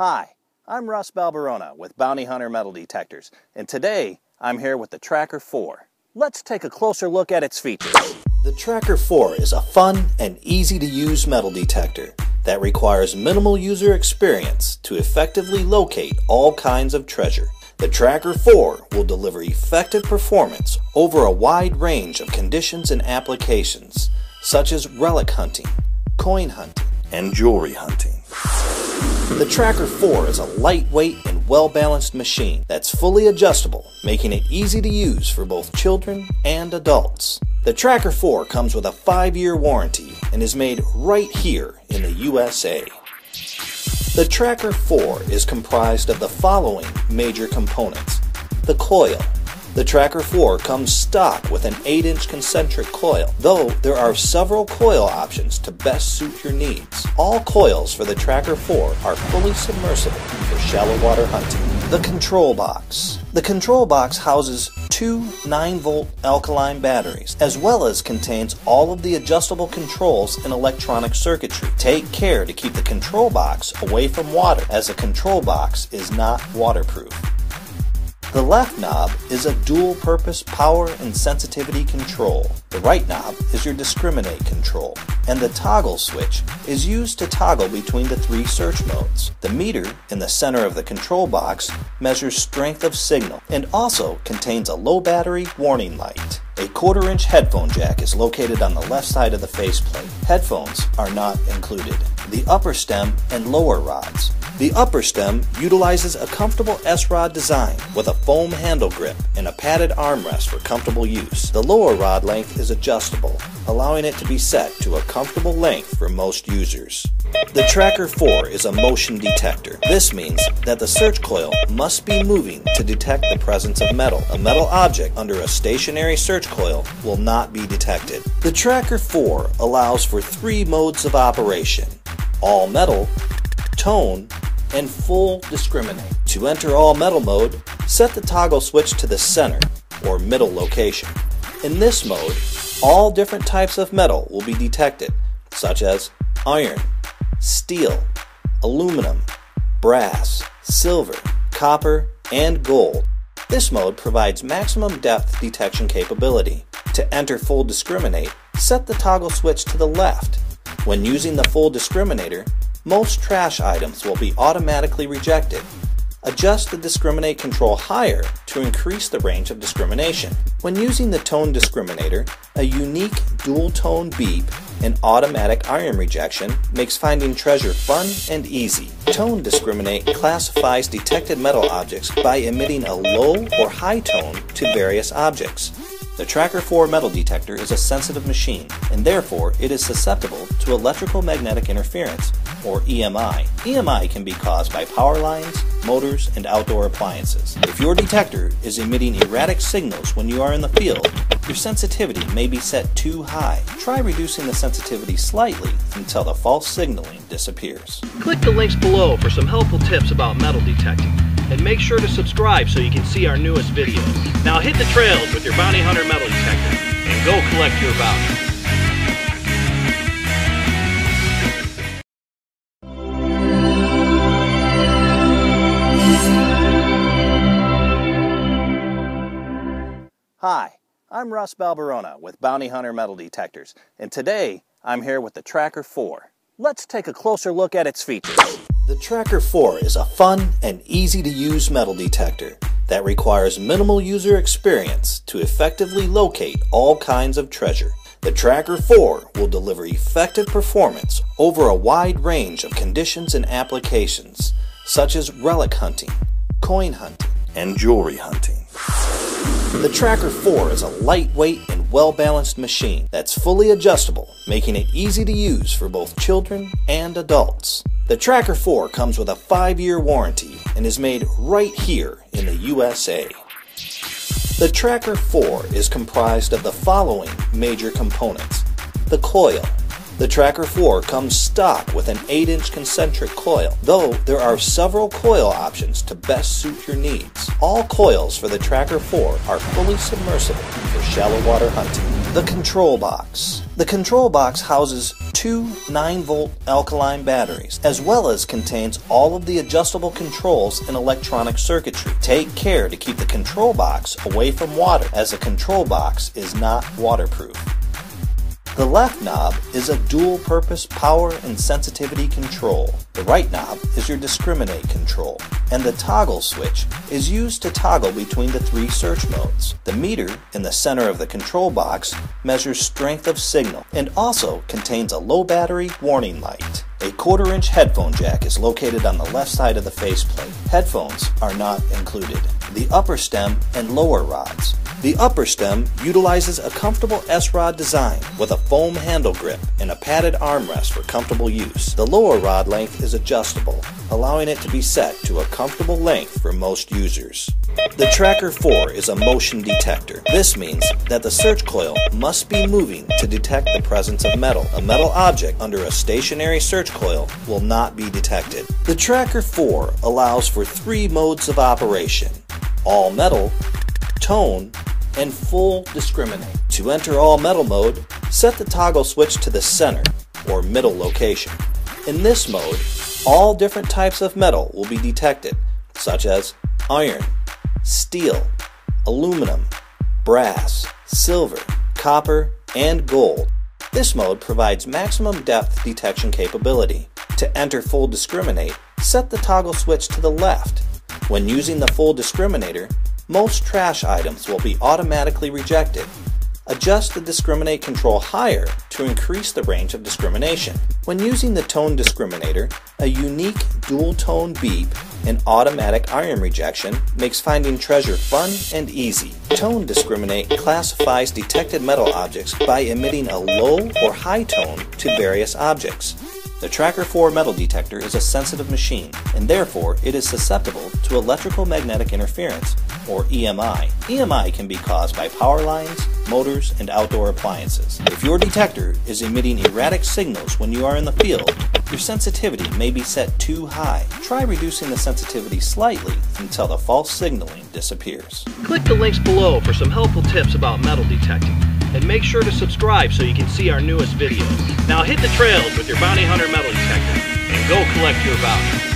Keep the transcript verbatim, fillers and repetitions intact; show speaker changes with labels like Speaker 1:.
Speaker 1: Hi, I'm Russ Balberona with Bounty Hunter Metal Detectors, and today I'm here with the Tracker four. Let's take a closer look at its features. The Tracker four is a fun and easy to use metal detector that requires minimal user experience to effectively locate all kinds of treasure. The Tracker four will deliver effective performance over a wide range of conditions and applications, such as relic hunting, coin hunting, and jewelry hunting. The Tracker four is a lightweight and well-balanced machine that's fully adjustable, making it easy to use for both children and adults. The Tracker four comes with a five-year warranty and is made right here in the U S A. The Tracker four is comprised of the following major components. The coil. The Tracker four comes stock with an eight inch concentric coil, though there are several coil options to best suit your needs. All coils for the Tracker four are fully submersible for shallow water hunting. The control box. The control box houses two nine volt alkaline batteries, as well as contains all of the adjustable controls and electronic circuitry. Take care to keep the control box away from water, as the control box is not waterproof. The left knob is a dual-purpose power and sensitivity control. The right knob is your discriminate control, and the toggle switch is used to toggle between the three search modes. The meter in the center of the control box measures strength of signal and also contains a low battery warning light. A quarter inch headphone jack is located on the left side of the faceplate. Headphones are not included. The upper stem and lower rods. The upper stem utilizes a comfortable S-rod design with a foam handle grip and a padded armrest for comfortable use. The lower rod length is adjustable, allowing it to be set to a comfortable length for most users. The Tracker four is a motion detector. This means that the search coil must be moving to detect the presence of metal. A metal object under a stationary search coil will not be detected. The Tracker four allows for three modes of operation: all metal, tone, and full discriminate. To enter all metal mode, set the toggle switch to the center or middle location. In this mode, all different types of metal will be detected, such as iron, steel, aluminum, brass, silver, copper, and gold. This mode provides maximum depth detection capability. To enter full discriminate, set the toggle switch to the left. When using the full discriminator, most trash items will be automatically rejected. Adjust the discriminate control higher to increase the range of discrimination. When using the tone discriminator, a unique dual tone beep and automatic iron rejection makes finding treasure fun and easy. Tone discriminate classifies detected metal objects by emitting a low or high tone to various objects. The Tracker four metal detector is a sensitive machine, and therefore it is susceptible to electrical magnetic interference, or E M I. E M I can be caused by power lines, motors, and outdoor appliances. If your detector is emitting erratic signals when you are in the field, your sensitivity may be set too high. Try reducing the sensitivity slightly until the false signaling disappears.
Speaker 2: Click the links below for some helpful tips about metal detecting, and make sure to subscribe so you can see our newest videos. Now hit the trails with your Bounty Hunter Metal Detector and go collect your bounty.
Speaker 1: Hi, I'm Russ Balberona with Bounty Hunter Metal Detectors, and today I'm here with the Tracker four. Let's take a closer look at its features. The Tracker four is a fun and easy to use metal detector that requires minimal user experience to effectively locate all kinds of treasure. The Tracker four will deliver effective performance over a wide range of conditions and applications, such as relic hunting, coin hunting, and jewelry hunting. The Tracker four is a lightweight and well-balanced machine that's fully adjustable, making it easy to use for both children and adults. The Tracker four comes with a five-year warranty and is made right here in the U S A. The Tracker four is comprised of the following major components. The coil. The Tracker four comes stock with an eight inch concentric coil, though there are several coil options to best suit your needs. All coils for the Tracker four are fully submersible for shallow water hunting. The control box. The control box houses two two nine volt alkaline batteries, as well as contains all of the adjustable controls and electronic circuitry. Take care to keep the control box away from water, as the control box is not waterproof. The left knob is a dual-purpose power and sensitivity control. The right knob is your discriminate control, and the toggle switch is used to toggle between the three search modes. The meter in the center of the control box measures strength of signal and also contains a low battery warning light. A quarter inch headphone jack is located on the left side of the faceplate. Headphones are not included. The upper stem and lower rods. The upper stem utilizes a comfortable S-rod design with a foam handle grip and a padded armrest for comfortable use. The lower rod length is adjustable, allowing it to be set to a comfortable length for most users. The Tracker four is a motion detector. This means that the search coil must be moving to detect the presence of metal. A metal object under a stationary search coil will not be detected. The Tracker four allows for three modes of operation: all metal, tone, and full discriminate. To enter all metal mode, set the toggle switch to the center or middle location. In this mode, all different types of metal will be detected, such as iron, steel, aluminum, brass, silver, copper, and gold. This mode provides maximum depth detection capability. To enter full discriminate, set the toggle switch to the left. When using the full discriminator, most trash items will be automatically rejected. Adjust the discriminate control higher to increase the range of discrimination. When using the tone discriminator, a unique dual tone beep and automatic iron rejection makes finding treasure fun and easy. Tone discriminate classifies detected metal objects by emitting a low or high tone to various objects. The Tracker four metal detector is a sensitive machine, and therefore it is susceptible to electrical magnetic interference, or E M I. E M I can be caused by power lines, motors, and outdoor appliances. If your detector is emitting erratic signals when you are in the field, your sensitivity may be set too high. Try reducing the sensitivity slightly until the false signaling disappears.
Speaker 2: Click the links below for some helpful tips about metal detecting, and make sure to subscribe so you can see our newest videos. Now hit the trails with your Bounty Hunter metal detector and go collect your voucher.